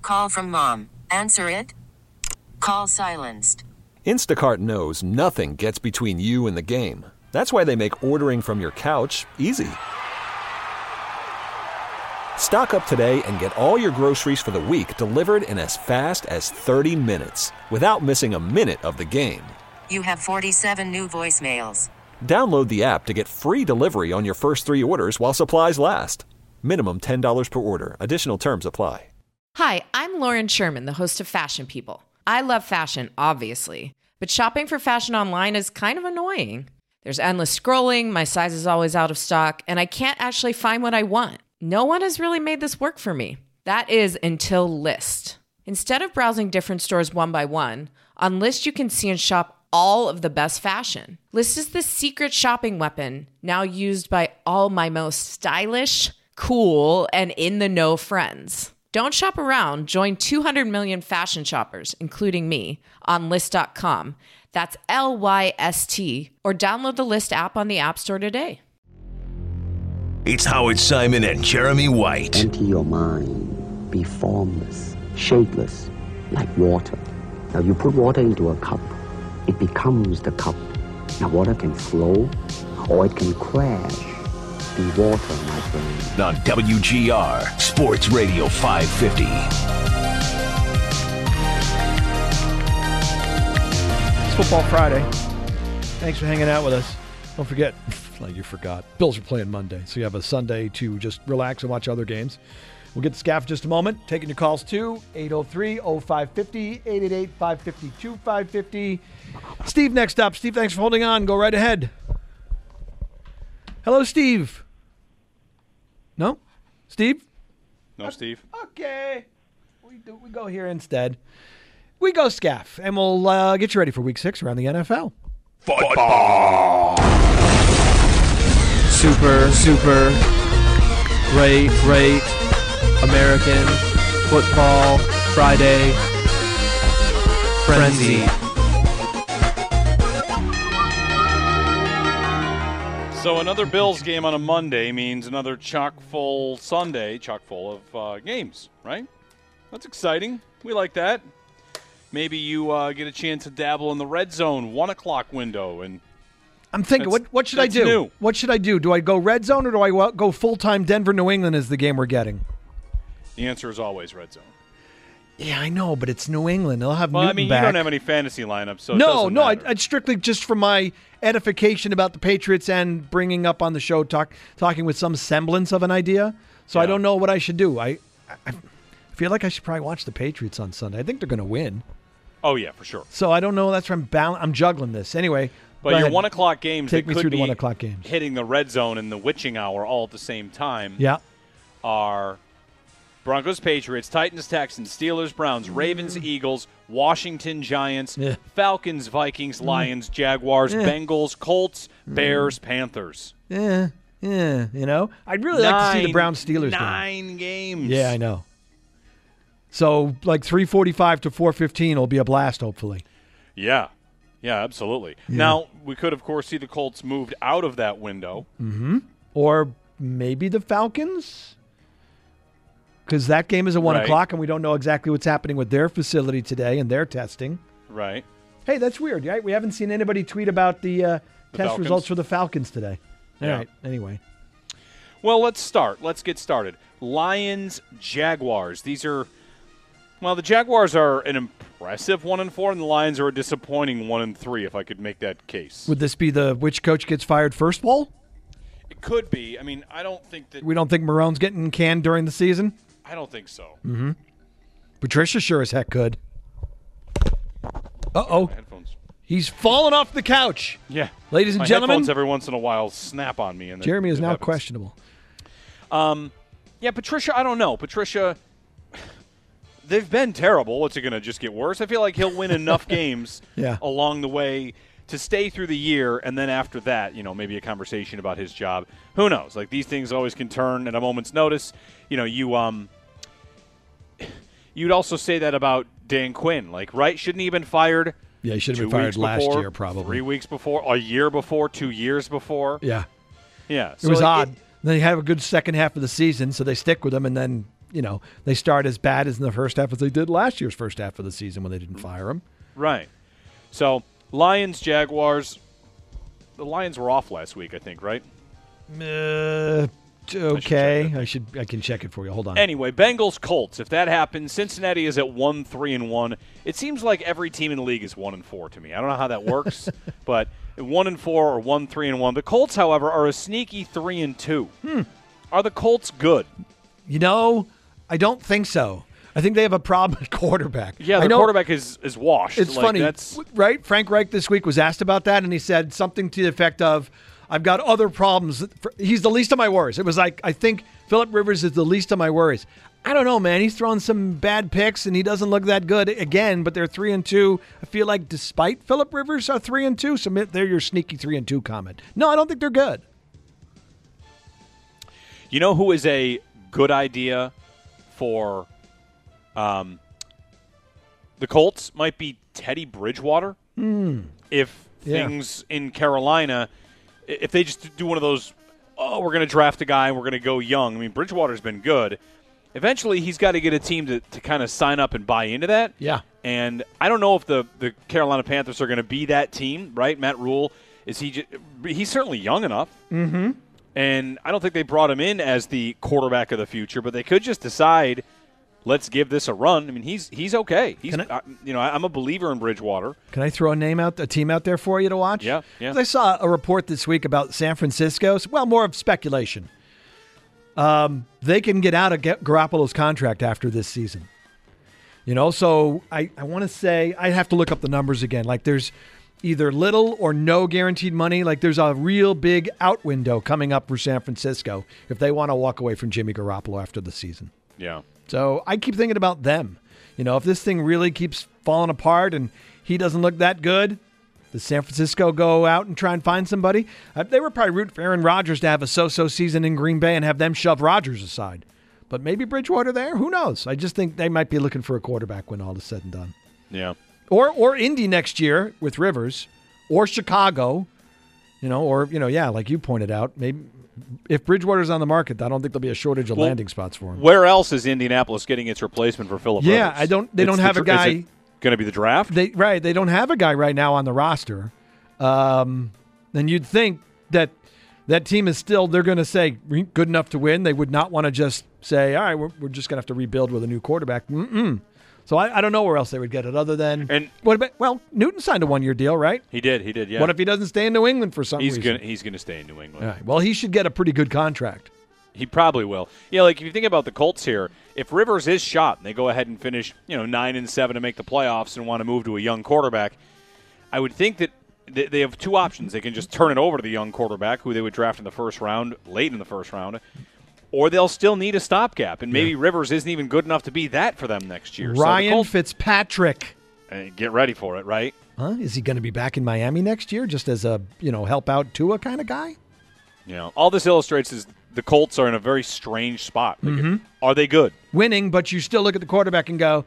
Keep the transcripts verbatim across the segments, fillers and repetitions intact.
Call from mom. Answer it. Call silenced. Instacart knows nothing gets between you and the game. That's why they make ordering from your couch easy. Stock up today and get all your groceries for the week delivered in as fast as thirty minutes without missing a minute of the game. You have forty-seven new voicemails. Download the app to get free delivery on your first three orders while supplies last. Minimum ten dollars per order. Additional terms apply. Hi, I'm Lauren Sherman, the host of Fashion People. I love fashion, obviously, but shopping for fashion online is kind of annoying. There's endless scrolling, my size is always out of stock, and I can't actually find what I want. No one has really made this work for me. That is until Lyst. Instead of browsing different stores one by one, on Lyst you can see and shop all of the best fashion. Lyst is the secret shopping weapon now used by all my most stylish, cool, and in-the-know friends. Don't shop around. Join two hundred million fashion shoppers, including me, on Lyst dot com. That's L Y S T, or download the Lyst app on the App Store today. It's Howard Simon and Jeremy White. Empty your mind. Be formless, shapeless, like water. Now you put water into a cup, it becomes the cup. Now water can flow, or it can crash. Be water, my friend. On W G R, Sports Radio five fifty. It's Football Friday. Thanks for hanging out with us. Don't forget, like you forgot, Bills are playing Monday, so you have a Sunday to just relax and watch other games. We'll get to Scaff in just a moment. Taking your calls too, eight oh three oh five five oh, eight eight eight, five five two, five five oh. Steve next up. Steve, thanks for holding on. Go right ahead. Hello, Steve. No? Steve? No, Steve. Okay. We do, we go here instead. We go Scaff, and we'll uh, get you ready for week six around the N F L. Football. Super, super, great, great American Football Friday Frenzy. So another Bills game on a Monday means another chock-full Sunday, chock-full of uh, games, right? That's exciting. We like that. Maybe you uh, get a chance to dabble in the red zone one o'clock window. And I'm thinking, what what should I do? New. What should I do? Do I go red zone or do I go full-time Denver, New England is the game we're getting? The answer is always red zone. Yeah, I know, but it's New England. They'll have well, Newton I mean, back. you don't have any fantasy lineups, so it no, doesn't no. matter. I, I'd strictly just for my edification about the Patriots and bringing up on the show, talk, talking with some semblance of an idea. So yeah. I don't know what I should do. I, I feel like I should probably watch the Patriots on Sunday. I think they're going to win. Oh yeah, for sure. So I don't know. That's where I'm bal- I'm juggling this anyway. But your one o'clock games Take that me could through the be one o'clock games. hitting the red zone and the witching hour all at the same time. Yeah. Are Broncos, Patriots, Titans, Texans, Steelers, Browns, Ravens, mm. Eagles, Washington, Giants, yeah. Falcons, Vikings, Lions, mm. Jaguars, yeah. Bengals, Colts, mm. Bears, Panthers. Yeah, yeah. You know, I'd really nine, like to see the Browns Steelers Nine game. games. Yeah, I know. So like three forty-five to four fifteen will be a blast, hopefully. Yeah. Yeah, absolutely. Yeah. Now, we could, of course, see the Colts moved out of that window. Mm-hmm. Or maybe the Falcons, because that game is at one right. o'clock, and we don't know exactly what's happening with their facility today and their testing. Right. Hey, that's weird, right? We haven't seen anybody tweet about the, uh, the test Falcons? results for the Falcons today. All yeah. right, anyway. Well, let's start. Let's get started. Lions, Jaguars. These are, well, the Jaguars are an impressive one and four, and the Lions are a disappointing one and three. If I could make that case, would this be the which coach gets fired first bowl? It could be. I mean, I don't think that we don't think Marone's getting canned during the season. I don't think so. Mm-hmm. Patricia sure as heck could. Uh oh. Headphones. He's fallen off the couch. Yeah, ladies and My gentlemen. Headphones every once in a while snap on me, and Jeremy is now happens. questionable. Um, yeah, Patricia. I don't know, Patricia. They've been terrible. What's it going to just get worse? I feel like he'll win enough games yeah. along the way to stay through the year, and then after that, you know, maybe a conversation about his job. Who knows? Like, these things always can turn at a moment's notice. You know, you um, you'd also say that about Dan Quinn. Like, right? Shouldn't he have been fired? Yeah, he should have been fired last before, year, probably. Three weeks before, a year before, two years before. Yeah. Yeah. It so was like odd. It, then they have a good second half of the season, so they stick with him, and then you know, they start as bad as in the first half as they did last year's first half of the season when they didn't fire him. Right. So, Lions, Jaguars. The Lions were off last week, I think, right? Uh, okay. I should, I should I can check it for you. Hold on. Anyway, Bengals, Colts. If that happens, Cincinnati is at one, three, and one. It seems like every team in the league is one and four to me. I don't know how that works, but one and four or one, three, and one. The Colts, however, are a sneaky three and two. Hmm. Are the Colts good? You know, I don't think so. I think they have a problem at quarterback. Yeah, the the quarterback is, is washed. It's like, funny, that's... right? Frank Reich this week was asked about that, and he said something to the effect of, I've got other problems. He's the least of my worries. It was like, I think Phillip Rivers is the least of my worries. I don't know, man. He's thrown some bad picks, and he doesn't look that good again, but they're three and two. I feel like despite Phillip Rivers are three and two, so they're your sneaky three and two comment. No, I don't think they're good. You know who is a good idea for um, the Colts? Might be Teddy Bridgewater. Mm. If Yeah. things in Carolina, if they just do one of those, oh, we're going to draft a guy and we're going to go young. I mean, Bridgewater's been good. Eventually, he's got to get a team to, to kind of sign up and buy into that. Yeah. And I don't know if the, the Carolina Panthers are going to be that team, right? Matt Rule, is he? Just, he's certainly young enough. Mm-hmm. And I don't think they brought him in as the quarterback of the future, but they could just decide, let's give this a run. I mean, he's he's okay. He's Can I- uh, you know, I'm a believer in Bridgewater. Can I throw a name out, a team out there for you to watch? Yeah, yeah. 'Cause I saw a report this week about San Francisco. Well, more of speculation. Um, they can get out of Ga- Garoppolo's contract after this season. You know, so I, I want to say, I have to look up the numbers again. Like there's either little or no guaranteed money. Like there's a real big out window coming up for San Francisco if they want to walk away from Jimmy Garoppolo after the season. Yeah. So I keep thinking about them. You know, if this thing really keeps falling apart and he doesn't look that good, does San Francisco go out and try and find somebody? Uh, they were probably rooting for Aaron Rodgers to have a so-so season in Green Bay and have them shove Rodgers aside. But maybe Bridgewater there? Who knows? I just think they might be looking for a quarterback when all is said and done. Yeah. Or or Indy next year with Rivers, or Chicago, you know, or, you know, yeah, like you pointed out, maybe if Bridgewater's on the market, I don't think there'll be a shortage of Well, landing spots for him. Where else is Indianapolis getting its replacement for Phillip Yeah, Rivers? I don't. They It's don't the have a dra- guy. Is it going to be the draft? They right. They don't have a guy right now on the roster. Um, and you'd think that that team is still. They're going to say good enough to win. They would not want to just say, all right, we're, we're just going to have to rebuild with a new quarterback. Mm-mm. So I, I don't know where else they would get it other than. And what about? Well, Newton signed a one-year deal, right? He did. He did. Yeah. What if he doesn't stay in New England for some he's reason? gonna he's gonna stay in New England? All right. Well, he should get a pretty good contract. He probably will. Yeah, like if you think about the Colts here, if Rivers is shot and they go ahead and finish, you know, nine and seven to make the playoffs and want to move to a young quarterback, I would think that th- they have two options. They can just turn it over to the young quarterback who they would draft in the first round, late in the first round, or they'll still need a stopgap, and maybe yeah. Rivers isn't even good enough to be that for them next year. Ryan so Colts, Fitzpatrick. uh, get ready for it, right? Huh? Is he going to be back in Miami next year, just as a you know help out Tua kind of guy? You know, all this illustrates is the Colts are in a very strange spot. Like, Mm-hmm. Are they good? Winning, but you still look at the quarterback and go,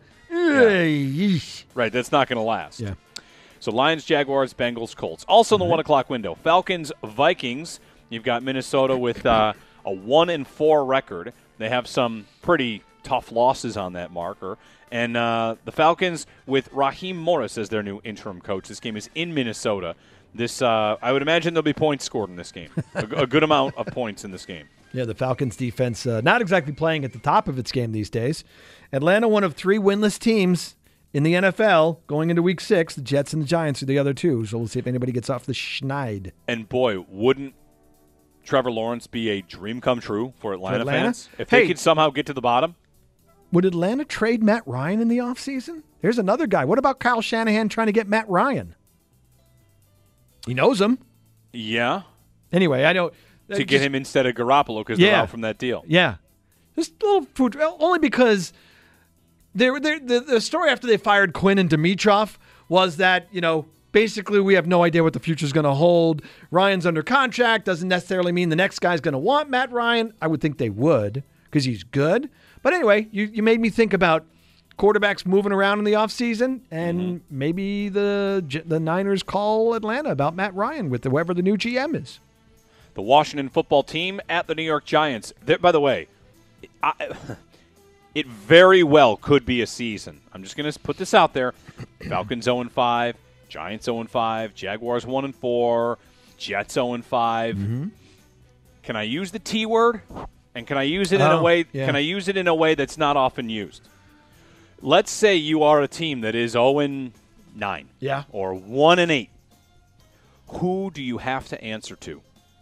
yeah. Right, that's not going to last. Yeah. So Lions, Jaguars, Bengals, Colts. Also in the one o'clock window, Falcons, Vikings. You've got Minnesota with uh, a one and four record. They have some pretty tough losses on that marker. And uh, the Falcons with Raheem Morris as their new interim coach. This game is in Minnesota. This uh, I would imagine there'll be points scored in this game. a, a good amount of points in this game. Yeah, the Falcons defense uh, not exactly playing at the top of its game these days. Atlanta, one of three winless teams in the N F L going into week six. The Jets and the Giants are the other two. So we'll see if anybody gets off the schneid. And boy, wouldn't Trevor Lawrence be a dream come true for Atlanta, For Atlanta? fans? If Hey. they could somehow get to the bottom. Would Atlanta trade Matt Ryan in the offseason? There's another guy. What about Kyle Shanahan trying to get Matt Ryan? He knows him. Yeah. Anyway, I don't. To uh, get just- him instead of Garoppolo because they're Yeah. out from that deal. Yeah. Just a little food. Only because there, there, the, the story after they fired Quinn and Dimitroff was that, you know, basically we have no idea what the future is going to hold. Ryan's under contract. Doesn't necessarily mean the next guy's going to want Matt Ryan. I would think they would because he's good. But anyway, you, you made me think about quarterbacks moving around in the offseason, and mm-hmm. maybe the the Niners call Atlanta about Matt Ryan with whoever the new G M is. The Washington football team at the New York Giants. They're, by the way, I, it very well could be a season. I'm just going to put this out there. Falcons oh and five, Giants oh and five, Jaguars one and four, Jets oh and five. Mm-hmm. Can I use the T word? And can I use it in Oh, a way yeah. can I use it in a way that's not often used? Let's say you are a team that is oh and nine. Yeah. Or one and eight. Who do you have to answer to?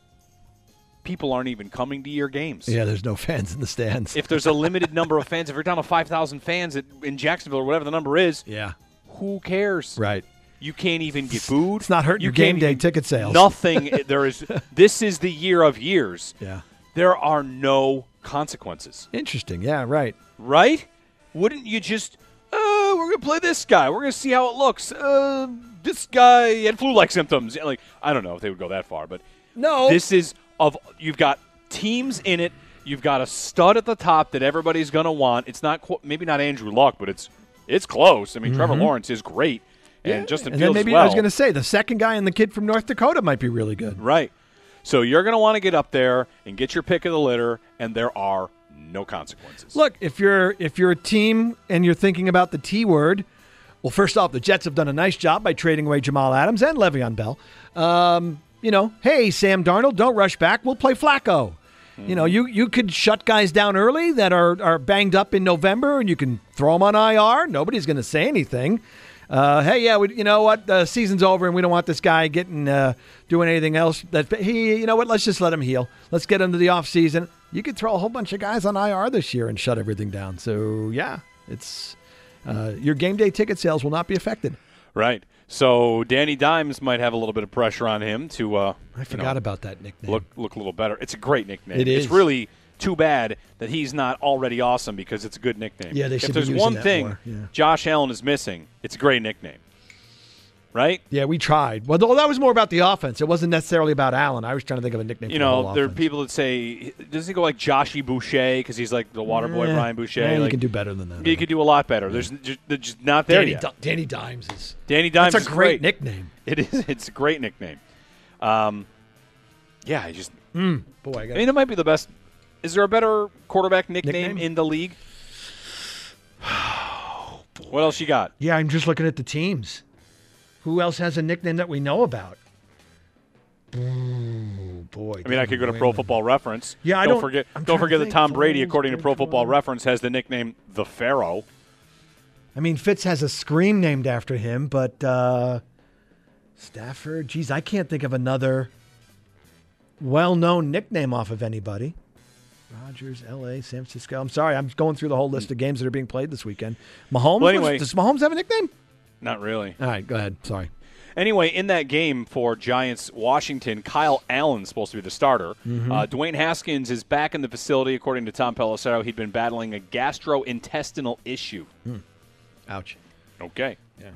People aren't even coming to your games. Yeah, there's no fans in the stands. If there's a limited number of fans, if you're down to five thousand fans at, in Jacksonville or whatever the number is, yeah. who cares? Right. You can't even get booed. It's not hurting you your game can't day even- ticket sales. Nothing. There is. This is the year of years. Yeah. There are no consequences. Interesting. Yeah, right. Right? Wouldn't you just, uh, we're going to play this guy. We're going to see how it looks. Uh, this guy had flu-like symptoms. Like, I don't know if they would go that far, but No. this is of, you've got teams in it. You've got a stud at the top that everybody's going to want. It's not, qu- maybe not Andrew Luck, but it's it's close. I mean, Trevor Lawrence is great. And Yeah, Justin and Fields then maybe as well. I was going to say the second guy and the kid from North Dakota might be really good. Right. So you're going to want to get up there and get your pick of the litter, and there are no consequences. Look, if you're if you're a team and you're thinking about the T word, well, first off, the Jets have done a nice job by trading away Jamal Adams and Le'Veon Bell. Um, you know, hey, Sam Darnold, don't rush back. We'll play Flacco. Mm-hmm. You know, you you could shut guys down early that are are banged up in November, and you can throw them on I R. Nobody's going to say anything. Uh, hey, yeah, we, you know what? The season's over, and we don't want this guy getting uh, doing anything else. That he, you know what? Let's just let him heal. Let's get into the off season. You could throw a whole bunch of guys on I R this year and shut everything down. So yeah, it's uh, your game day ticket sales will not be affected. Right. So Danny Dimes might have a little bit of pressure on him to. Uh, I forgot you know, about that nickname. Look, look a little better. It's a great nickname. It is. It's really too bad that he's not already awesome because it's a good nickname. Yeah, they if should be there's using one that thing more, yeah. Josh Allen is missing, it's a great nickname. Right? Yeah, we tried. Well, though that was more about the offense. It wasn't necessarily about Allen. I was trying to think of a nickname. You for the know, whole there are offense. people that say, doesn't he go like Joshy Boucher because he's like the water boy Eh, Brian Boucher? eh, you like, can do better than that. You could do a lot better. There's just, they're just not there Danny, yet. Di- Danny Dimes is. Danny Dimes That's a is great, nickname. It is. It's a great nickname. Um, yeah, I just. Mm, boy, I I got. mean, it might be the best. Is there a better quarterback nickname, Nickname? in the league? What else you got? Yeah, I'm just looking at the teams. Who else has a nickname that we know about? Ooh, boy. I mean, I could go to Pro Football Reference. Yeah, I don't don't- forget. I'm Don't trying to forget that think. Tom Brady, Foles, according to Pro Football Bridgewater. Reference, has the nickname the Pharaoh. I mean, Fitz has a scream named after him, but uh, Stafford, geez, I can't think of another well-known nickname off of anybody. Rodgers, L A, San Francisco. I'm sorry, I'm going through the whole list of games that are being played this weekend. Mahomes, Well, anyway- does Mahomes have a nickname? Not really. All right, go ahead. Sorry. Anyway, in that game for Giants-Washington, Kyle Allen's supposed to be the starter. Mm-hmm. Uh, Dwayne Haskins is back in the facility, according to Tom Pelissero. He'd been battling a gastrointestinal issue. Ouch. Okay. Yeah.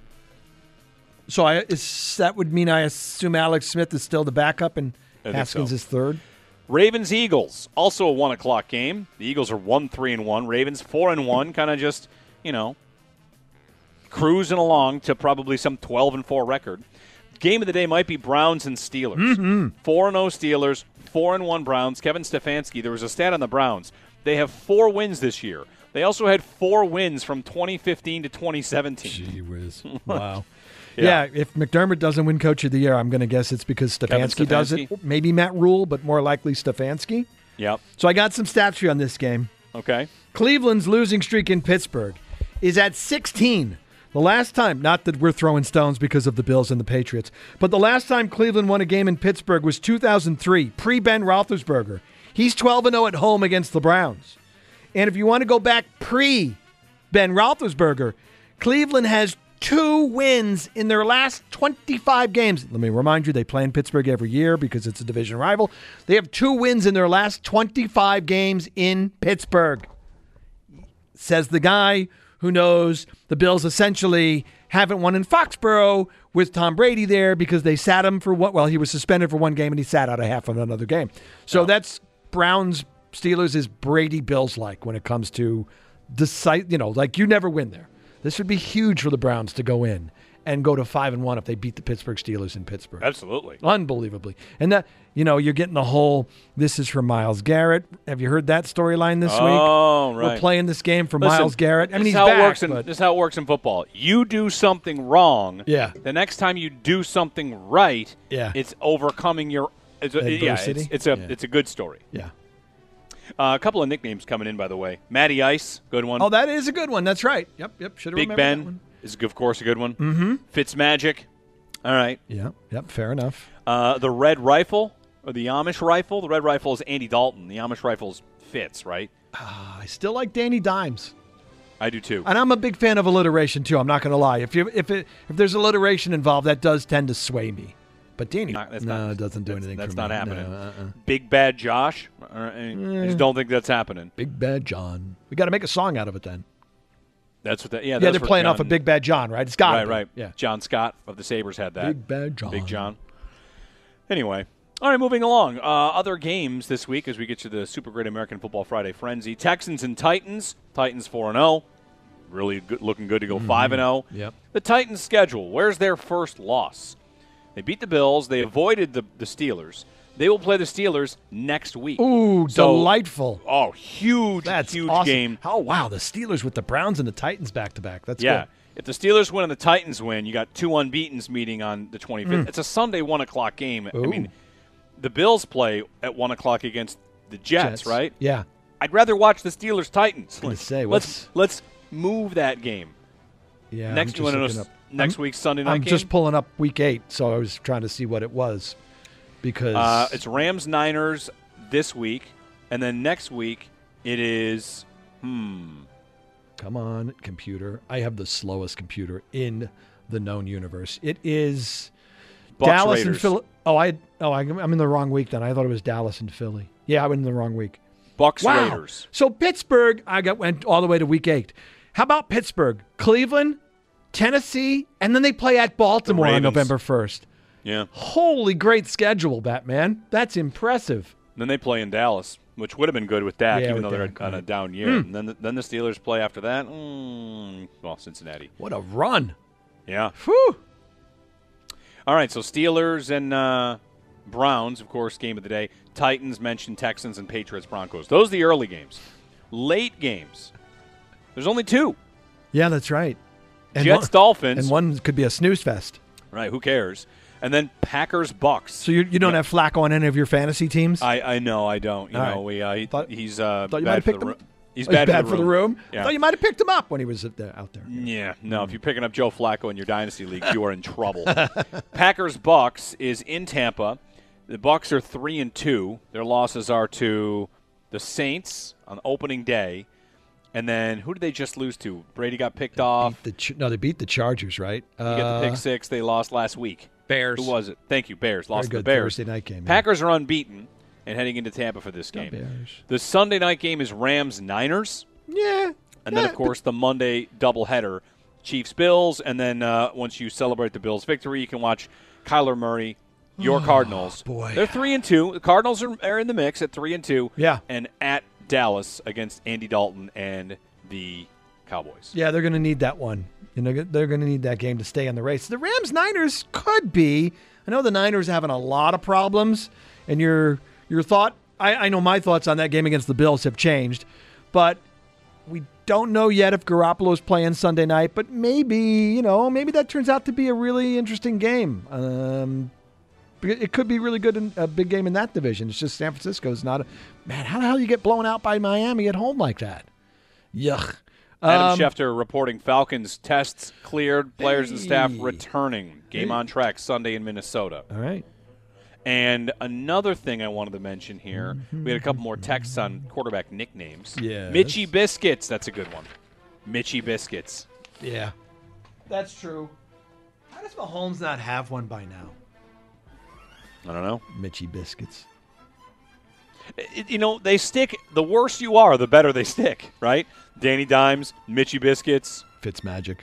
So I, is, that would mean I assume Alex Smith is still the backup and I think Haskins so. is third? Ravens-Eagles, also a one o'clock game. The Eagles are one three and one. Ravens four and one, kind of just, you know, cruising along to probably some twelve and four record. Game of the day might be Browns and Steelers. Mm-hmm. four and oh Steelers, four and one Browns. Kevin Stefanski, there was a stat on the Browns. They have four wins this year. They also had four wins from twenty fifteen to twenty seventeen. Gee whiz. Wow. Yeah. Yeah. if McDermott doesn't win Coach of the Year, I'm going to guess it's because Kevin Stefanski, does it. Stefanski? Maybe Matt Rule, but more likely Stefanski. Yep. So I got some stats for you on this game. Okay. Cleveland's losing streak in Pittsburgh is at sixteen. The last time, not that we're throwing stones because of the Bills and the Patriots, but the last time Cleveland won a game in Pittsburgh was two thousand three, pre-Ben Roethlisberger. He's twelve and oh at home against the Browns. And if you want to go back pre-Ben Roethlisberger, Cleveland has two wins in their last twenty-five games. Let me remind you, they play in Pittsburgh every year because it's a division rival. They have two wins in their last twenty-five games in Pittsburgh. Says the guy who knows the Bills essentially haven't won in Foxborough with Tom Brady there because they sat him for what? Well, he was suspended for one game and he sat out a half of another game. So Oh. that's Browns Steelers is Brady Bills like when it comes to decide. You know, like you never win there. This would be huge for the Browns to go in and go to five and one if they beat the Pittsburgh Steelers in Pittsburgh. Absolutely. Unbelievably. And that, you know, you're getting the whole, this is for Myles Garrett. Have you heard that storyline this oh, week? Oh, right. We're playing this game for Listen, Myles Garrett. I mean, this he's is how back, it works in, but this is how it works in football. You do something wrong. Yeah. The next time you do something right, Yeah. it's overcoming your it's a, yeah, Adversity? it's, it's a Yeah. it's a good story. yeah. Uh, a couple of nicknames coming in, by the way. Matty Ice, good one. Oh, that is a good one. That's right. Yep, yep. Should have Big remembered that Ben one. is, of course, a good one. Mm-hmm. Fitzmagic. All right. Yeah, yep, fair enough. Uh, the Red Rifle, or the Amish Rifle. The Red Rifle is Andy Dalton. The Amish Rifle is Fitz, right? Uh, I still like Danny Dimes. I do, too. And I'm a big fan of alliteration, too. I'm not going to lie. If you if it, if there's alliteration involved, that does tend to sway me. But Danny, Not- that's no, not- it doesn't do that's- anything That's for not me. happening. No, uh-uh. Big Bad Josh. Uh, I just don't think that's happening. Big Bad John. We got to make a song out of it then. That's what that. Yeah, Yeah, that's they're what playing off John- of Big Bad John, right? It's got Right, right. Yeah. John Scott of the Sabres had that. Big Bad John. Big John. Anyway, all right, moving along. Uh, other games this week as we get to the Super Great American Football Friday Frenzy. Texans and Titans. Titans four and oh. Really good, looking good to go five and oh. Yep. The Titans' schedule. Where's their first loss? They beat the Bills. They avoided the, the Steelers. They will play the Steelers next week. Ooh, So- delightful. Oh, huge, That's huge awesome. game. Oh, wow. The Steelers with the Browns and the Titans back to back. That's Yeah. good. If the Steelers win and the Titans win, you got two unbeatens meeting on the twenty-fifth. It's a Sunday one o'clock game. I Mm. Ooh. mean, the Bills play at one o'clock against the Jets, Jets. right? Yeah. I'd rather watch the Steelers Titans. gonna say, let's let's move that game. Yeah. I'm next just you want to know looking s- up- next I'm- week's Sunday night I'm game? just pulling up week eight, so I was trying to see what it was because Uh, it's Rams Niners this week, and then next week it is hmm. come on, computer. I have the slowest computer in the known universe. It is Bucks Dallas and Raiders. Philly. Oh, I oh I, I'm in the wrong week then. I thought it was Dallas and Philly. Yeah, I'm in the wrong week. Bucks Wow. Raiders. So Pittsburgh, I got went all the way to week eight. How about Pittsburgh, Cleveland, Tennessee, and then they play at Baltimore on Ravens. November first. Yeah. Holy great schedule, Batman. That's impressive. Then they play in Dallas, which would have been good with Dak, Yeah, even with though they're Dak, on a right. down year. And then the, then the Steelers play after that. Mm, well, Cincinnati. What a run. Yeah. Whew. All right, so Steelers and uh, Browns, of course, game of the day. Titans mentioned Texans and Patriots Broncos. Those are the early games. Late games. There's only two. Yeah, that's right. And Jets one, Dolphins. And one could be a snooze fest. Right, who cares? And then Packers Bucks. So you, you don't Yeah. have Flacco on any of your fantasy teams? I, I know I don't. You All know right. we uh, he- Thought- he's uh, thought you might bad have for picked the him room. up. He's Oh, bad, bad for the room. I Yeah. thought you might have picked him up when he was at the, out there. Yeah, no. If you're picking up Joe Flacco in your dynasty league, you are in trouble. Packers Bucks is in Tampa. The Bucks are three and two. Their losses are to the Saints on opening day, and then who did they just lose to? Brady got picked off. The Ch- no, they beat the Chargers, right? You got the Uh, pick six. They lost last week. Bears. Who was it? Thank you, Bears. Very Lost to the good Bears. Thursday night game. yeah. Packers are unbeaten and heading into Tampa for this Go game. Bears. The Sunday night game is Rams Niners. Yeah. And then, Yeah, of course, the Monday doubleheader, Chiefs-Bills. And then uh, once you celebrate the Bills' victory, you can watch Kyler Murray, your Cardinals. boy. They're three and two. The Cardinals are, are in the mix at three and two. Yeah. And at Dallas against Andy Dalton and the Cowboys. Yeah, they're going to need that one. You know, they're going to need that game to stay in the race. The Rams Niners could be. I know the Niners having a lot of problems, and your your thought. I, I know my thoughts on that game against the Bills have changed, but we don't know yet if Garoppolo's playing Sunday night. But maybe you know, maybe that turns out to be a really interesting game. Um, it could be really good in a big game in that division. It's just San Francisco's not a man. How the hell do you get blown out by Miami at home like that? Yuck. Adam Um, Schefter reporting Falcons tests cleared, players and staff Hey. returning. Game Hey. on track Sunday in Minnesota. All right. And another thing I wanted to mention here, we had a couple more texts on quarterback nicknames. Yes. Mitchy Biscuits, that's a good one. Mitchy Biscuits. Yeah. That's true. How does Mahomes not have one by now? I don't know. Mitchy Biscuits. It- you know, they stick, the worse you are, the better they stick, right? Danny Dimes, Mitchy Biscuits. Fitzmagic.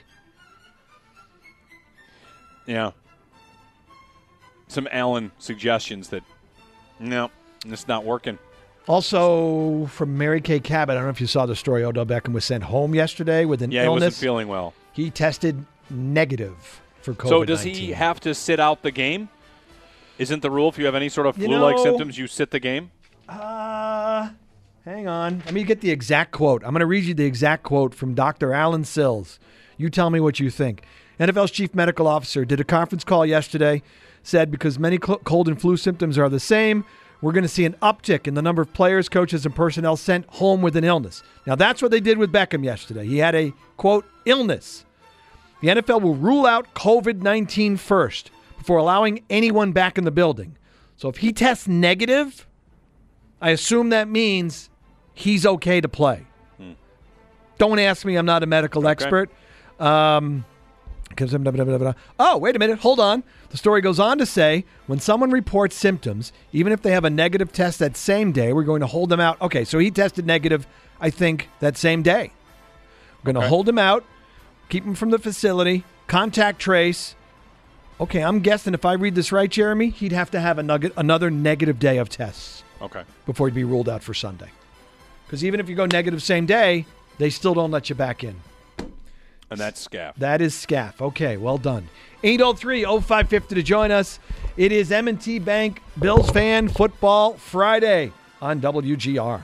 Yeah. Some Allen suggestions that, no, it's not working. Also, from Mary Kay Cabot, I don't know if you saw the story. Odell Beckham was sent home yesterday with an Yeah, he wasn't illness. feeling well. He tested negative for COVID nineteen. So does he have to sit out the game? Isn't the rule if you have any sort of You flu-like know- symptoms, you sit the game? Uh, hang on. Let me get the exact quote. I'm going to read you the exact quote from Doctor Alan Sills. You tell me what you think. N F L's chief medical officer did a conference call yesterday, said because many cl- cold and flu symptoms are the same, we're going to see an uptick in the number of players, coaches, and personnel sent home with an illness. Now, that's what they did with Beckham yesterday. He had a, quote, illness. The N F L will rule out COVID nineteen first before allowing anyone back in the building. So if he tests negative, I assume that means he's okay to play. Hmm. Don't ask me. I'm not a medical okay. expert. Um, oh, wait a minute. Hold on. The story goes on to say, when someone reports symptoms, even if they have a negative test that same day, we're going to hold them out. Okay, so he tested negative, I think, that same day. We're going to okay. hold him out, keep him from the facility, contact trace. Okay, I'm guessing if I read this right, Jeremy, he'd have to have a nugget, another negative day of tests. Okay. Before he'd be ruled out for Sunday. Because even if you go negative same day, they still don't let you back in. And that's Scaff. That is Scaff. Okay, well done. eight oh three oh five five oh to join us. It is M and T Bank Bills Fan Football Friday on W G R.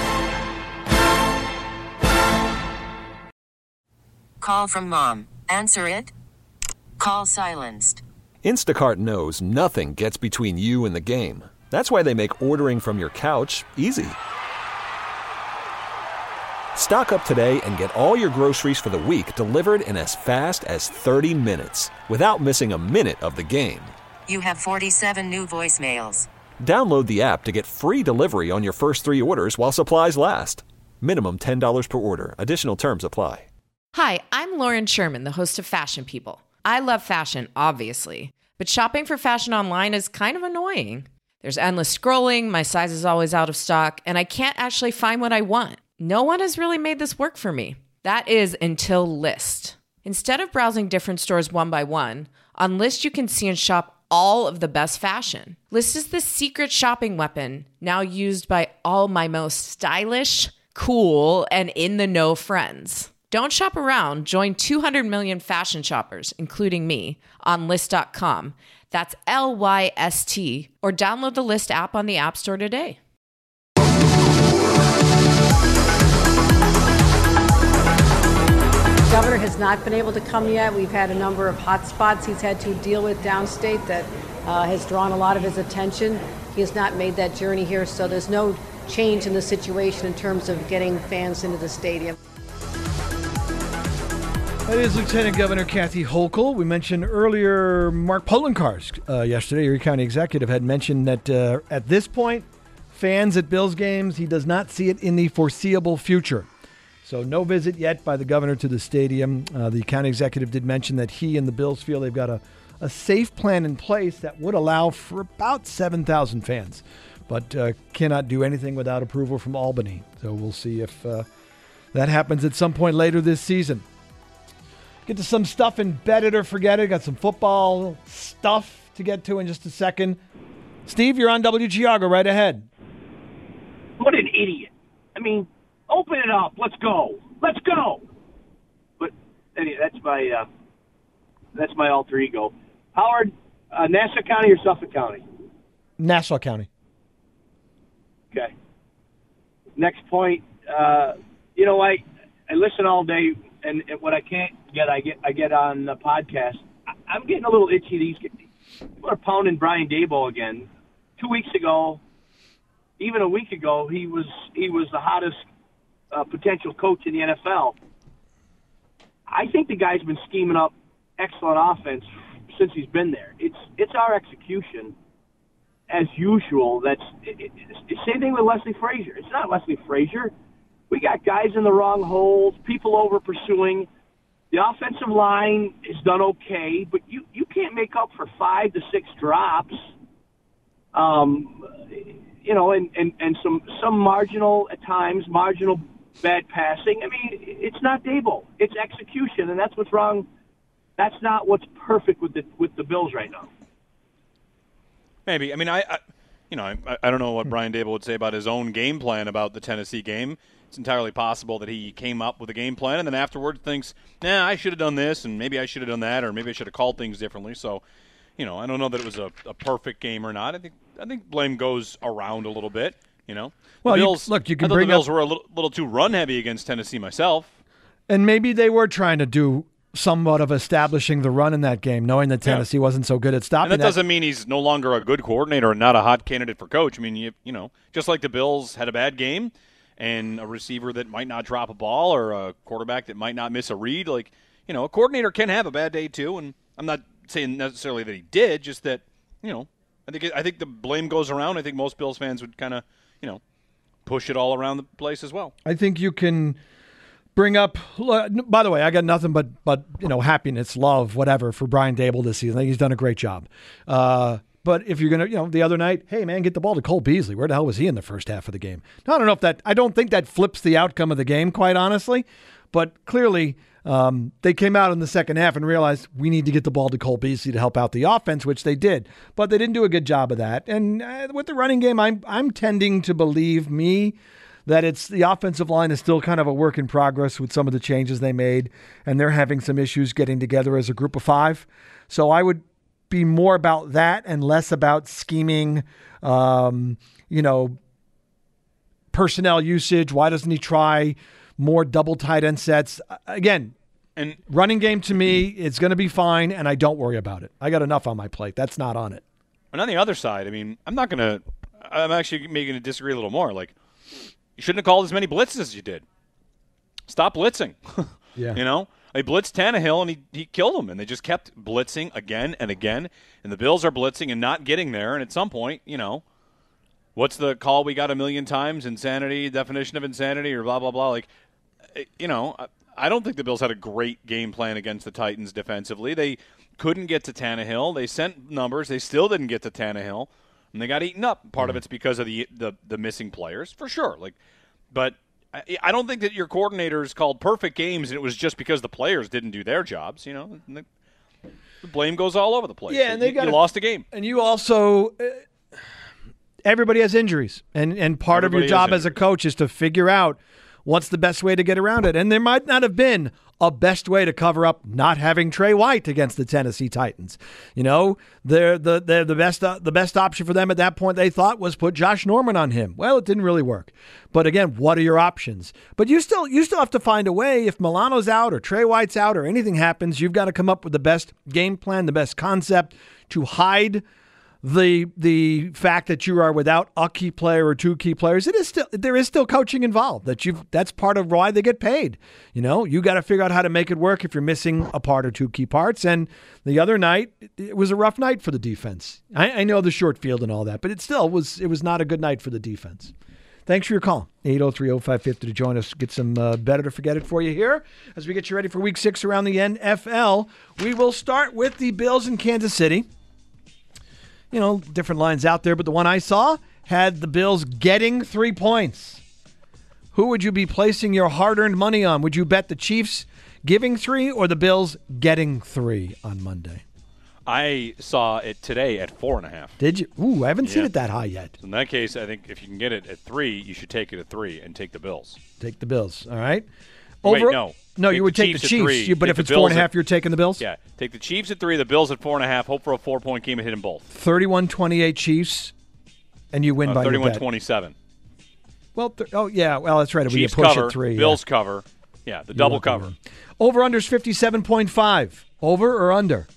Call from mom. Answer it. Call silenced. Instacart knows nothing gets between you and the game. That's why they make ordering from your couch easy. Stock up today and get all your groceries for the week delivered in as fast as thirty minutes without missing a minute of the game. You have forty-seven new voicemails. Download the app to get free delivery on your first three orders while supplies last. Minimum ten dollars per order. Additional terms apply. Hi, I'm Lauren Sherman, the host of Fashion People. I love fashion, obviously, but shopping for fashion online is kind of annoying. There's endless scrolling, my size is always out of stock, and I can't actually find what I want. No one has really made this work for me. That is until Lyst. Instead of browsing different stores one by one, on Lyst you can see and shop all of the best fashion. Lyst is the secret shopping weapon now used by all my most stylish, cool, and in-the-know friends. Don't shop around. Join two hundred million fashion shoppers, including me, on Lyst dot com. That's L Y S T. Or download the Lyst app on the App Store today. The governor has not been able to come yet. We've had a number of hot spots he's had to deal with downstate that uh, has drawn a lot of his attention. He has not made that journey here, so there's no change in the situation in terms of getting fans into the stadium. That is Lieutenant Governor Kathy Hochul. We mentioned earlier Mark Poloncarz uh, yesterday, Erie County Executive, had mentioned that uh, at this point, fans at Bills games, he does not see it in the foreseeable future. So no visit yet by the governor to the stadium. Uh, the county executive did mention that he and the Bills feel they've got a, a safe plan in place that would allow for about seven thousand fans, but uh, cannot do anything without approval from Albany. So we'll see if uh, that happens at some point later this season. Get to some stuff in Bet It or Forget It. Got some football stuff to get to in just a second. Steve, you're on W G R. Go right ahead. What an idiot. I mean, open it up. Let's go. Let's go. But anyway, that's my uh, that's my alter ego. Howard, uh, Nassau County or Suffolk County? Nassau County. Okay. Next point. Uh, you know, I I listen all day, and, and what I can't get, I get I get on the podcast. I, I'm getting a little itchy. These people are pounding Brian Daboll again. Two weeks ago, even a week ago, he was he was the hottest uh, potential coach in the N F L. I think the guy's been scheming up excellent offense since he's been there. It's it's our execution, as usual. That's it, it, it's the same thing with Leslie Frazier. It's not Leslie Frazier. We got guys in the wrong holes, people over pursuing. The offensive line is done okay, but you, you can't make up for five to six drops. Um, you know, and, and, and some some marginal at times, marginal bad passing. I mean, it's not Daboll. It's execution, and that's what's wrong. That's not what's perfect with the with the Bills right now. Maybe. I mean, I, I you know, I, I don't know what Brian Daboll would say about his own game plan about the Tennessee game. it's entirely possible that he came up with a game plan and then afterward thinks, nah, I should have done this and maybe I should have done that or maybe I should have called things differently. So, you know, I don't know that it was a, a perfect game or not. I think I think blame goes around a little bit, you know. Well, the Bills, you, look, you can I thought bring the Bills up, were a little, little too run-heavy against Tennessee myself. And maybe they were trying to do somewhat of establishing the run in that game, knowing that Tennessee yeah. wasn't so good at stopping and that. that. doesn't mean he's no longer a good coordinator or not a hot candidate for coach. I mean, you, you know, just like the Bills had a bad game and a receiver that might not drop a ball or a quarterback that might not miss a read, like, you know, a coordinator can have a bad day too. And I'm not saying necessarily that he did, just that, you know, I think it, I think the blame goes around. I think most Bills fans would kind of, you know, push it all around the place as well. I think you can bring up, by the way, I got nothing but, but you know, happiness, love, whatever for Brian Daboll this season. I think he's done a great job. Uh, but if you're going to, you know, the other night, hey, man, get the ball to Cole Beasley. Where the hell was he in the first half of the game? Now, I don't know if that, I don't think that flips the outcome of the game, quite honestly. But clearly, um, they came out in the second half and realized we need to get the ball to Cole Beasley to help out the offense, which they did. But they didn't do a good job of that. And uh, with the running game, I'm I'm tending to believe, me, that it's the offensive line is still kind of a work in progress with some of the changes they made, and they're having some issues getting together as a group of five. So I would be more about that and less about scheming, um, you know, personnel usage. Why doesn't he try more double tight end sets? Again, and running game to me, it's going to be fine, and I don't worry about it. I got enough on my plate. That's not on it. And on the other side, I mean, I'm not going to – I'm actually making to disagree a little more. Like, you shouldn't have called as many blitzes as you did. Stop blitzing. Yeah. You know? They blitzed Tannehill, and he, he killed him, and they just kept blitzing again and again. And the Bills are blitzing and not getting there. And at some point, you know, what's the call we got a million times? Insanity, definition of insanity, or blah, blah, blah. Like, you know, I don't think the Bills had a great game plan against the Titans defensively. They couldn't get to Tannehill. They sent numbers. They still didn't get to Tannehill. And they got eaten up. Part of it's because of the, the the missing players, for sure. Like, but I, I don't think that your coordinators called perfect games, and it was just because the players didn't do their jobs. You know, the, the blame goes all over the place. Yeah, and they you, got you lost a game. And you also, uh, everybody has injuries, and and part Everybody of your job has as a coach is to figure out what's the best way to get around it. And there might not have been a best way to cover up not having Trey White against the Tennessee Titans. You know, they're the they're the best uh, the best option for them at that point, they thought, was put Josh Norman on him. Well, it didn't really work. But again, what are your options? But you still you still have to find a way. If Milano's out or Trey White's out or anything happens, you've got to come up with the best game plan, the best concept to hide the the fact that you are without a key player or two key players. It is still there is still coaching involved. That you that's part of why they get paid. You know, you got to figure out how to make it work if you're missing a part or two key parts. And the other night, it was a rough night for the defense. I, I know the short field and all that, but it still was it was not a good night for the defense. Thanks for your call. eight oh three oh five five oh to join us. Get some uh, better to forget it for you here as we get you ready for week six around the N F L. We will start with the Bills in Kansas City. You know, different lines out there, but the one I saw had the Bills getting three points. Who would you be placing your hard-earned money on? Would you bet the Chiefs giving three or the Bills getting three on Monday? I saw it today at four and a half. Did you? Ooh, I haven't yeah. seen it that high yet. In that case, I think if you can get it at three, you should take it at three and take the Bills. Take the Bills, all right? Over, Wait, no. No, take you would the take Chiefs the Chiefs, three, you, but take if it's Bills four and a half, at, you're taking the Bills? Yeah, take the Chiefs at three, the Bills at four and a half, hope for a four-point game and hit them both. thirty-one twenty-eight Chiefs, and you win uh, by your bet. thirty-one twenty-seven. Well, th- oh, yeah, well, that's right. Chiefs we push cover, it three. Bills yeah. cover. Yeah, the you double cover. Over-under's fifty-seven point five. Over or under?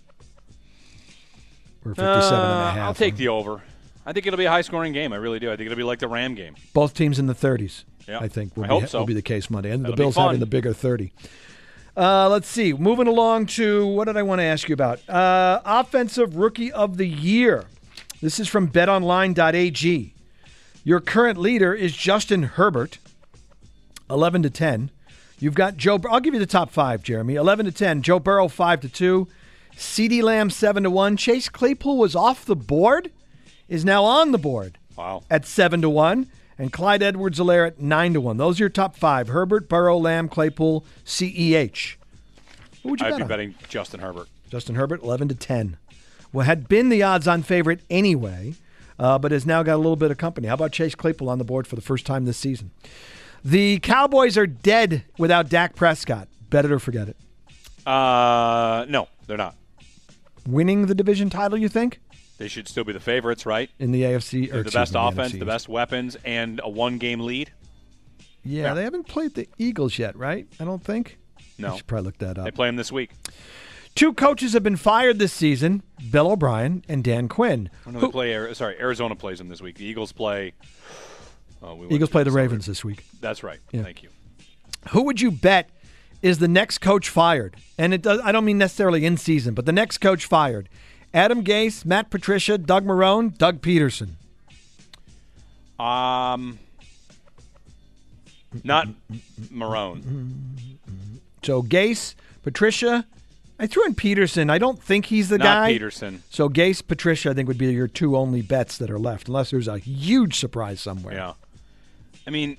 Or fifty-seven uh, and a half. I'll take the over. I think it'll be a high-scoring game. I really do. I think it'll be like the Ram game. Both teams in the thirties, yeah. I think, will, I be, hope so. will be the case Monday. And That'll the Bills having the bigger thirty. Uh, let's see. Moving along to, what did I want to ask you about? Uh, Offensive Rookie of the Year. This is from bet online dot a g. Your current leader is Justin Herbert, eleven to ten. You've got Joe, I'll give you the top five, Jeremy. eleven to ten. Joe Burrow, five to two. CeeDee Lamb, seven to one. Chase Claypool was off the board, is now on the board. Wow. At seven to one. And Clyde Edwards-Helaire at nine to one. Those are your top five. Herbert, Burrow, Lamb, Claypool, C E H. Who would you I'd bet be on? betting Justin Herbert. Justin Herbert, eleven to ten. Well, had been the odds-on favorite anyway, uh, but has now got a little bit of company. How about Chase Claypool on the board for the first time this season? The Cowboys are dead without Dak Prescott. Bet it or forget it. Uh, no, they're not. Winning the division title, you think? They should still be the favorites, right? In the A F C? Or the best me, offense, the, the best weapons, and a one-game lead. Yeah, yeah, they haven't played the Eagles yet, right? I don't think. No. I should probably look that up. They play them this week. Two coaches have been fired this season, Bill O'Brien and Dan Quinn. Oh, no, they play, sorry, Arizona plays them this week. The Eagles play... Oh, we Eagles play the Ravens this week. That's right. Yeah. Thank you. Who would you bet is the next coach fired? And it does. I don't mean necessarily in season, but the next coach fired. Adam Gase, Matt Patricia, Doug Marrone, Doug Peterson. Um, not Marrone. So Gase, Patricia. I threw in Peterson. I don't think he's the not guy. Peterson. So Gase, Patricia, I think would be your two only bets that are left, unless there's a huge surprise somewhere. Yeah. I mean,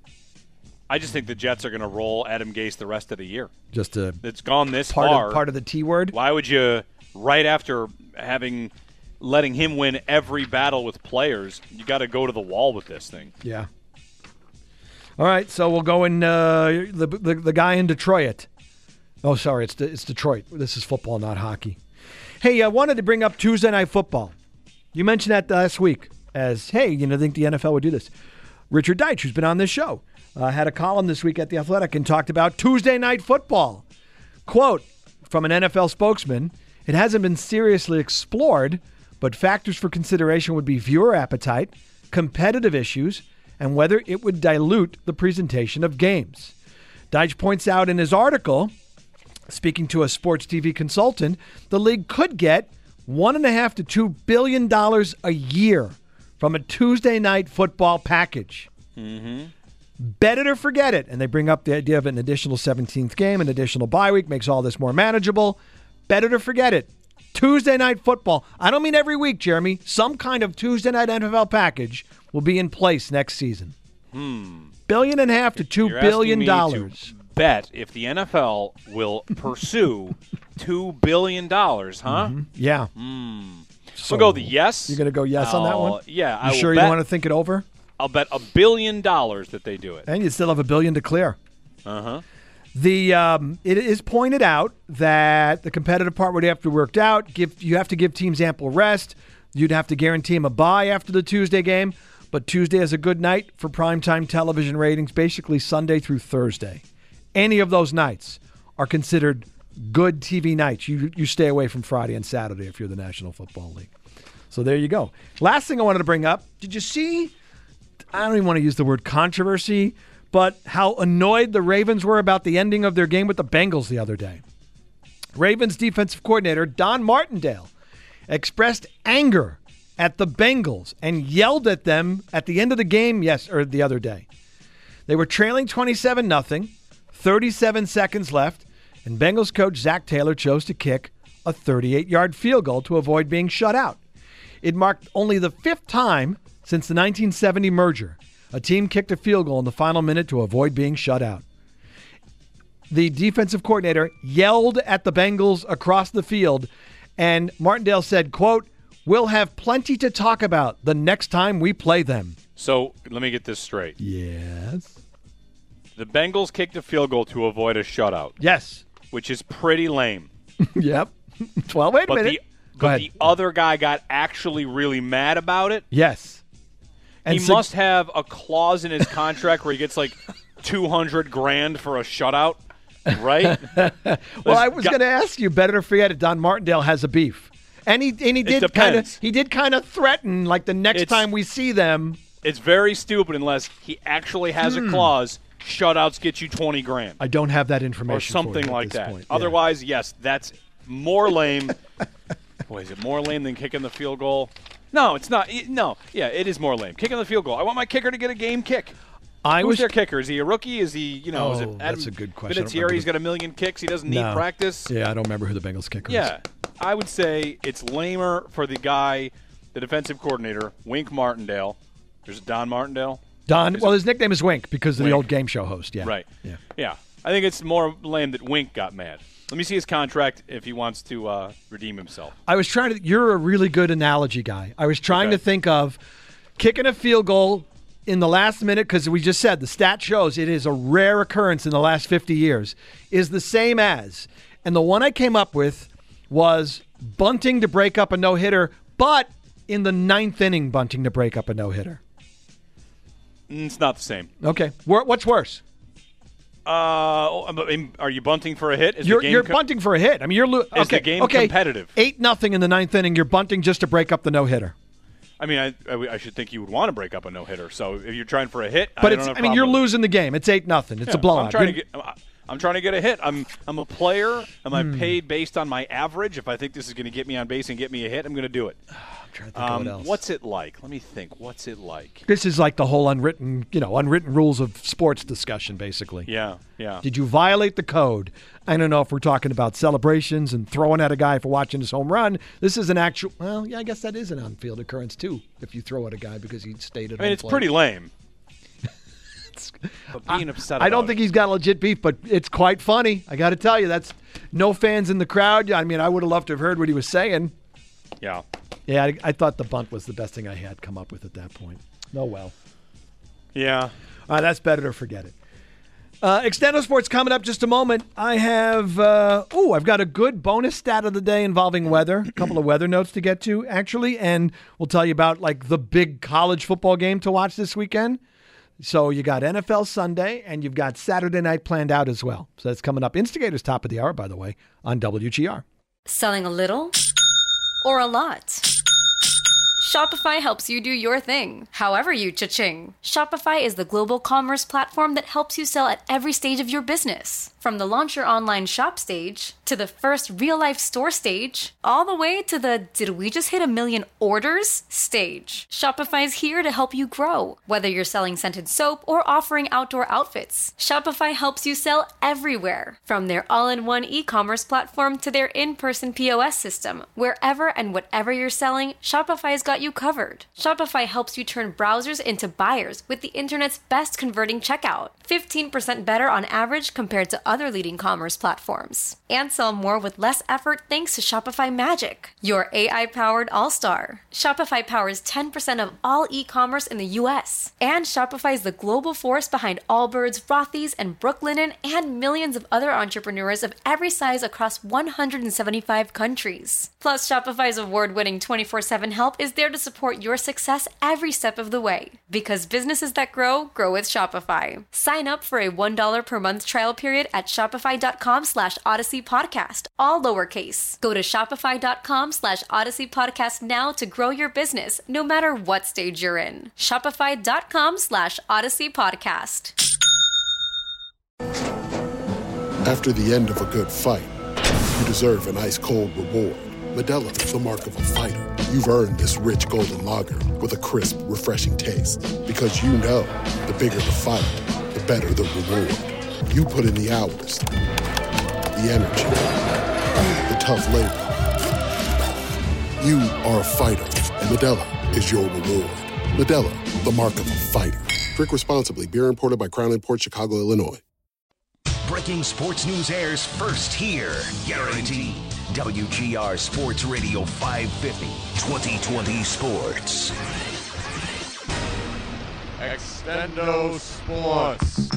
I just think the Jets are going to roll Adam Gase the rest of the year. Just a it's gone this part far. Of, part of the T word. Why would you, right after having, letting him win every battle with players, you got to go to the wall with this thing. Yeah. All right, so we'll go in uh, the, the the guy in Detroit. Oh, sorry, it's it's Detroit. This is football, not hockey. Hey, I wanted to bring up Tuesday Night Football. You mentioned that last week as, hey, you know, I think the N F L would do this. Richard Deitch, who's been on this show, uh, had a column this week at The Athletic and talked about Tuesday Night Football. Quote from an N F L spokesman, it hasn't been seriously explored, but factors for consideration would be viewer appetite, competitive issues, and whether it would dilute the presentation of games. Deitch points out in his article, speaking to a sports T V consultant, the league could get one and a half to two billion dollars a year from a Tuesday night football package. Mm-hmm. Bet it or forget it. And they bring up the idea of an additional seventeenth game, an additional bye week, makes all this more manageable. Bet it or forget it. Tuesday night football. I don't mean every week, Jeremy. Some kind of Tuesday night N F L package will be in place next season. Hmm. Billion and a half to two You're billion asking me dollars. to bet if the N F L will pursue two billion dollars, huh? Mm-hmm. Yeah. Hmm. So we'll go the yes. You're going to go yes on that I'll- one? Yeah. You I will sure you bet- don't want to think it over? I'll bet a billion dollars that they do it. And you still have a billion to clear. Uh-huh. The um, it is pointed out that the competitive part would have to be worked out. Give you have to give teams ample rest. You'd have to guarantee them a bye after the Tuesday game. But Tuesday is a good night for primetime television ratings, basically Sunday through Thursday. Any of those nights are considered good T V nights. You you stay away from Friday and Saturday if you're the National Football League. So there you go. Last thing I wanted to bring up, did you see, I don't even want to use the word controversy, but how annoyed the Ravens were about the ending of their game with the Bengals the other day? Ravens defensive coordinator Don Martindale expressed anger at the Bengals and yelled at them at the end of the game yes or the other day. They were trailing twenty-seven nothing, thirty-seven seconds left, and Bengals coach Zach Taylor chose to kick a thirty-eight-yard field goal to avoid being shut out. It marked only the fifth time since the nineteen seventy merger a team kicked a field goal in the final minute to avoid being shut out. The defensive coordinator yelled at the Bengals across the field, and Martindale said, quote, "We'll have plenty to talk about the next time we play them." So let me get this straight. Yes. The Bengals kicked a field goal to avoid a shutout. Yes. Which is pretty lame. Yep. Well, wait a but minute. The, Go but ahead. the other guy got actually really mad about it. Yes. He so- must have a clause in his contract where he gets like two hundred grand for a shutout, right? Well, I was going to ask you, better forget it. Don Martindale has a beef, and he and he did kind of depends. he did kind of threaten like the next It's- time we see them. It's very stupid unless he actually has Hmm. a clause. Shutouts get you twenty grand I don't have that or information for something you at like this that. point. Yeah. Otherwise, yes, that's more lame. Boy, is it more lame than kicking the field goal? No, it's not. It- No, yeah, it is more lame. Kicking the field goal. I want my kicker to get a game kick. I Who's was their kicker? Is he a rookie? Is he, you know, is it Oh, Adam that's a good question. I don't Vinatieri, remember he's the- got a million kicks. He doesn't need No. practice. Yeah, I don't remember who the Bengals kicker is. Yeah, I would say it's lamer for the guy, the defensive coordinator, Wink Martindale. There's Don Martindale. Don. Is Well, it- his nickname is Wink because of the Wink. old game show host. Yeah. Right. Yeah. Yeah. I think it's more lame that Wink got mad. Let me see his contract if he wants to uh, redeem himself. I was trying to. You're a really good analogy guy. I was trying Okay. to think of kicking a field goal in the last minute, because we just said the stat shows it is a rare occurrence in the last fifty years, is the same as. And the one I came up with was bunting to break up a no-hitter, but in the ninth inning bunting to break up a no-hitter. It's not the same. Okay. What's worse? Uh, are you bunting for a hit? Is you're the game you're co- bunting for a hit. I mean, you're lo- Is okay, the game okay. competitive? Eight nothing in the ninth inning. You're bunting just to break up the no-hitter. I mean, I, I, I should think you would want to break up a no-hitter. So if you're trying for a hit, but I it's. don't have I mean, you're with losing the game. It's eight nothing. It's yeah, a blowout. I'm trying You're, to get. I'm trying to get a hit. I'm I'm a player. Am I Hmm. paid based on my average? If I think this is going to get me on base and get me a hit, I'm going to do it. I'm trying to think um, of what else. What's it like? Let me think. What's it like? This is like the whole unwritten, you know, unwritten rules of sports discussion, basically. Yeah, yeah. Did you violate the code? I don't know if we're talking about celebrations and throwing at a guy for watching his home run. This is an actual. Well, yeah, I guess that is an on-field occurrence too. If you throw at a guy because he stayed at I mean, home it's plate. pretty lame. But being upset I don't about think it. he's got legit beef, but it's quite funny. I got to tell you, that's no fans in the crowd. I mean, I would have loved to have heard what he was saying. Yeah. Yeah, I, I thought the bunt was the best thing I had come up with at that point. Oh, well. Yeah. Uh, that's better to forget it. Uh, Extendo Sports coming up just a moment. I have, uh, oh, I've got a good bonus stat of the day involving weather. A couple of weather notes to get to, actually. And we'll tell you about, like, the big college football game to watch this weekend. So you got N F L Sunday, and you've got Saturday night planned out as well. So that's coming up. Instigator's top of the hour, by the way, on W G R. Selling a little or a lot? Shopify helps you do your thing, however you cha-ching. Shopify is the global commerce platform that helps you sell at every stage of your business. From the launch your online shop stage, to the first real-life store stage, all the way to the did we just hit a million orders stage. Shopify is here to help you grow. Whether you're selling scented soap or offering outdoor outfits, Shopify helps you sell everywhere. From their all-in-one e-commerce platform to their in-person P O S system, wherever and whatever you're selling, Shopify's got you covered. Shopify helps you turn browsers into buyers with the internet's best converting checkout. fifteen percent better on average compared to other leading commerce platforms. And sell more with less effort thanks to Shopify Magic, your A I-powered all-star. Shopify powers ten percent of all e-commerce in the U S. And Shopify is the global force behind Allbirds, Rothy's, and Brooklinen, and millions of other entrepreneurs of every size across one hundred seventy-five countries. Plus, Shopify's award-winning twenty-four seven help is there to support your success every step of the way. Because businesses that grow, grow with Shopify. Sign up for a one dollar per month trial period at shopify.com slash Odyssey Podcast, all lowercase. Go to shopify.com slash Odyssey Podcast now to grow your business, no matter what stage you're in. Shopify.com slash Odyssey Podcast. After the end of a good fight, you deserve an ice-cold reward. Modelo is the mark of a fighter. You've earned this rich golden lager with a crisp, refreshing taste. Because you know, the bigger the fight, the better the reward. You put in the hours, the energy, the tough labor. You are a fighter, and Modelo is your reward. Modelo, the mark of a fighter. Drink responsibly. Beer imported by Crown Imports, Chicago, Illinois. Breaking sports news airs first here. Guaranteed. W G R Sports Radio five fifty, twenty twenty Sports. Extendo Sports.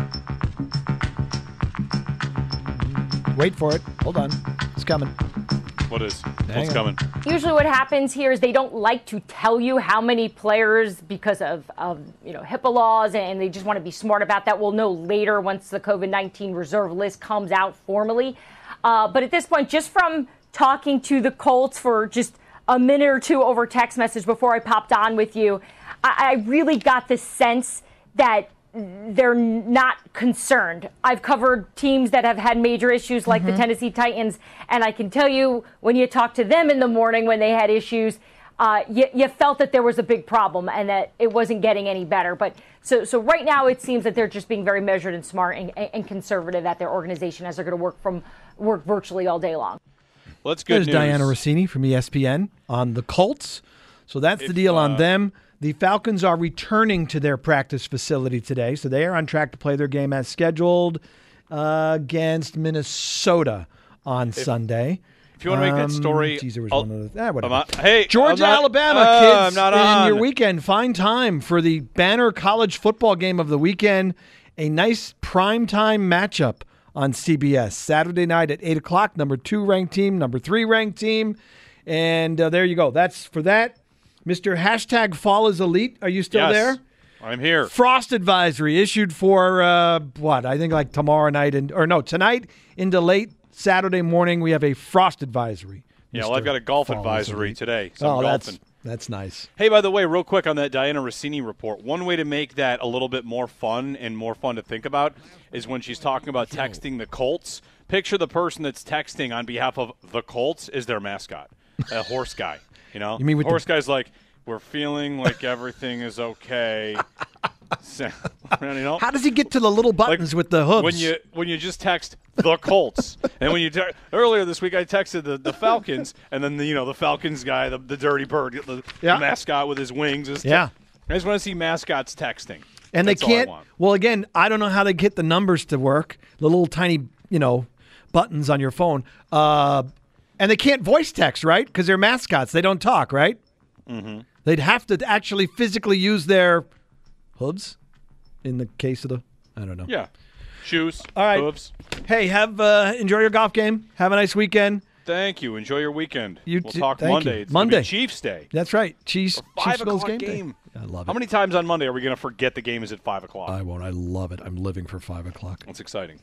Wait for it. Hold on. It's coming. What is? Hang What's on. coming? Usually what happens here is they don't like to tell you how many players because of, of you know HIPAA laws, and they just want to be smart about that. We'll know later once the COVID nineteen reserve list comes out formally. Uh, but at this point, just from talking to the Colts for just a minute or two over text message before I popped on with you, I, I really got the sense that they're not concerned. I've covered teams that have had major issues like mm-hmm. the Tennessee Titans, and I can tell you when you talk to them in the morning when they had issues, uh, you, you felt that there was a big problem and that it wasn't getting any better. But so so right now it seems that they're just being very measured and smart and, and conservative at their organization as they're going to work from work virtually all day long. Well, that's good There's news. Diana Rossini from E S P N on the Colts. So that's If, the deal on uh, them. The Falcons are returning to their practice facility today, so they are on track to play their game as scheduled uh, against Minnesota on If- Sunday. If you want to make that story, um, geez, there was I'll, one of the, ah, whatever. I'm not, hey, Georgia, I'm not, Alabama, uh, kids, I'm not in on. your weekend. Find time for the banner college football game of the weekend. A nice primetime matchup on C B S Saturday night at eight o'clock. Number two ranked team, number three ranked team, and uh, there you go. That's for that. Mister Hashtag Fall is Elite. Are you still yes, there? I'm here. Frost advisory issued for uh, what? I think like tomorrow night and or no tonight into late Saturday morning. We have a frost advisory. Yeah, Mister well, I've got a golf Fall advisory today. So oh, I'm that's golfing. that's nice. Hey, by the way, real quick on that Diana Rossini report, one way to make that a little bit more fun and more fun to think about is when she's talking about texting the Colts. Picture the person that's texting on behalf of the Colts is their mascot, a horse guy. You know, You mean with horse the- guy's like, we're feeling like everything is okay. So, you know? How does he get to the little buttons with the hooves? When you when you just text the Colts, and when you te- earlier this week I texted the, the Falcons, and then the, you know the Falcons guy, the, the dirty bird, the, Yeah. the mascot with his wings. Is te- Yeah. I just want to see mascots texting, and That's they all I can't. want. Well, again, I don't know how they get the numbers to work. The little tiny, you know, buttons on your phone, uh, and they can't voice text, right? Because they're mascots. They don't talk, right? Mm-hmm. They'd have to actually physically use their hooves. In the case of the, I don't know. Yeah, shoes, All right. hooves. Hey, have uh, enjoy your golf game. Have a nice weekend. Thank you. Enjoy your weekend. You we'll too. talk Thank Monday. you. It's gonna be Monday. Chiefs Day. That's right. Chiefs. Five Chiefs Bills o'clock game. game. Day. I love it. How many times on Monday are we going to forget the game is at five o'clock? I won't. I love it. I'm living for five o'clock. That's exciting.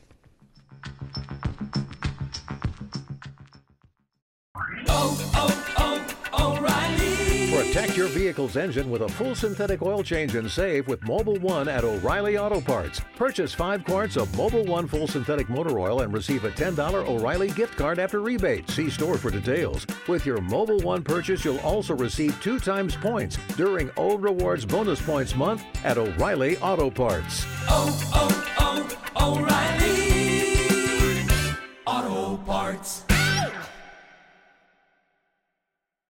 Oh, oh, oh, O'Reilly. Protect your vehicle's engine with a full synthetic oil change and save with Mobile One at O'Reilly Auto Parts. Purchase five quarts of Mobile One full synthetic motor oil and receive a ten dollars O'Reilly gift card after rebate. See store for details. With your Mobile One purchase, you'll also receive two times points during O Rewards Bonus Points Month at O'Reilly Auto Parts. Oh, oh, oh, O'Reilly Auto Parts.